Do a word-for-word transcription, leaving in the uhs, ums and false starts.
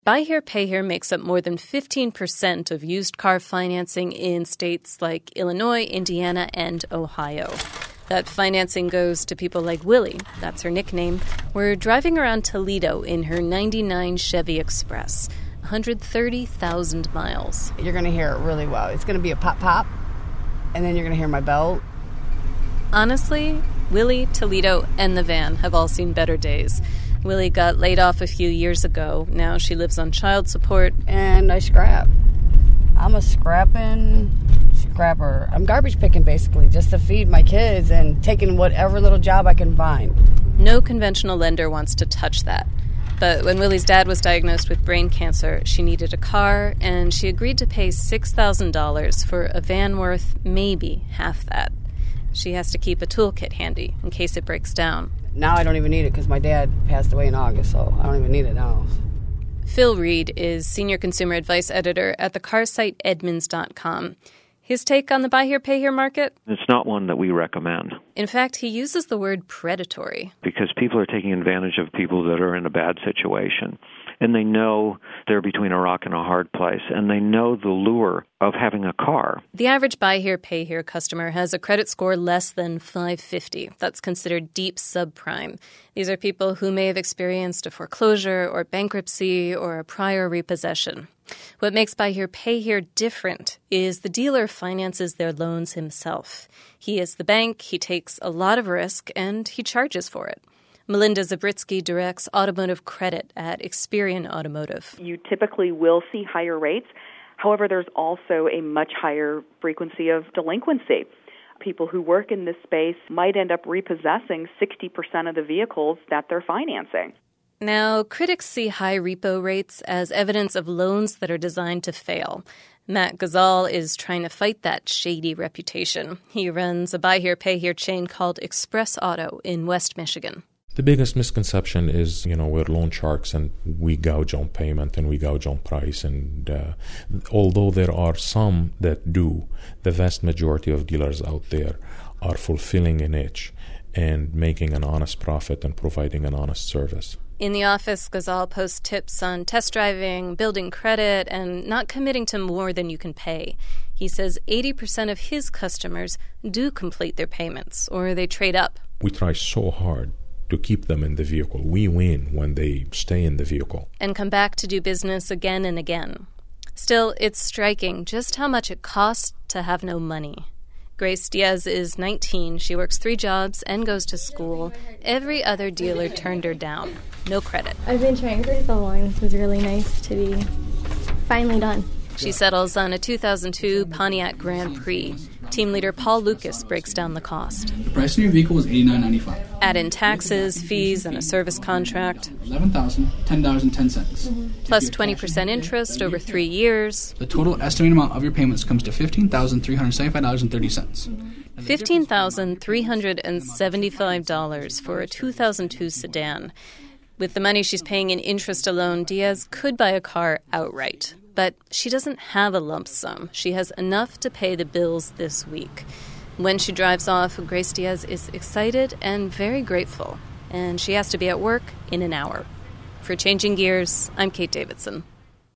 Buy Here, Pay Here makes up more than fifteen percent of used car financing in states like Illinois, Indiana, and Ohio. That financing goes to people like Willie, that's her nickname. We're driving around Toledo in her ninety-nine Chevy Express, one hundred thirty thousand miles. You're going to hear it really well. It's going to be a pop-pop, and then you're going to hear my belt. Honestly, Willie, Toledo, and the van have all seen better days. Willie got laid off a few years ago. Now she lives on child support. And I scrap. I'm a scrapping scrapper. I'm garbage picking, basically, just to feed my kids and taking whatever little job I can find. No conventional lender wants to touch that. But when Willie's dad was diagnosed with brain cancer, she needed a car, and she agreed to pay six thousand dollars for a van worth maybe half that. She has to keep a toolkit handy in case it breaks down. Now I don't even need it because my dad passed away in August, so I don't even need it now. Phil Reed is Senior Consumer Advice Editor at the car site Edmunds dot com. His take on the Buy Here, Pay Here market? It's not one that we recommend. In fact, he uses the word predatory. Because people are taking advantage of people that are in a bad situation. And they know they're between a rock and a hard place. And they know the lure of having a car. The average Buy Here, Pay Here customer has a credit score less than five fifty. That's considered deep subprime. These are people who may have experienced a foreclosure or bankruptcy or a prior repossession. What makes Buy Here, Pay Here different is the dealer finances their loans himself. He is the bank, he takes a lot of risk, and he charges for it. Melinda Zabritsky directs automotive credit at Experian Automotive. You typically will see higher rates. However, there's also a much higher frequency of delinquency. People who work in this space might end up repossessing sixty percent of the vehicles that they're financing. Now, critics see high repo rates as evidence of loans that are designed to fail. Matt Gazal is trying to fight that shady reputation. He runs a Buy Here, Pay Here chain called Express Auto in West Michigan. The biggest misconception is, you know, we're loan sharks and we gouge on payment and we gouge on price. And uh, although there are some that do, the vast majority of dealers out there are fulfilling a niche and making an honest profit and providing an honest service. In the office, Gazal posts tips on test driving, building credit, and not committing to more than you can pay. He says eighty percent of his customers do complete their payments, or they trade up. We try so hard to keep them in the vehicle. We win when they stay in the vehicle. And come back to do business again and again. Still, it's striking just how much it costs to have no money. Grace Diaz is nineteen. She works three jobs and goes to school. Every other dealer turned her down. No credit. I've been trying for so long. This was really nice to be finally done. She settles on a two thousand two Pontiac Grand Prix. Team leader Paul Lucas breaks down the cost. The price of your vehicle was eighty-nine ninety-five. Add in taxes, fees, and a service contract. eleven thousand ten dollars and ten cents. Mm-hmm. Plus twenty percent interest over three years. The total estimated amount of your payments comes to fifteen thousand three hundred seventy-five dollars and thirty cents. fifteen thousand three hundred seventy-five dollars for a two thousand two sedan. With the money she's paying in interest alone, Diaz could buy a car outright. But she doesn't have a lump sum. She has enough to pay the bills this week. When she drives off, Grace Diaz is excited and very grateful. And she has to be at work in an hour. For Changing Gears, I'm Kate Davidson.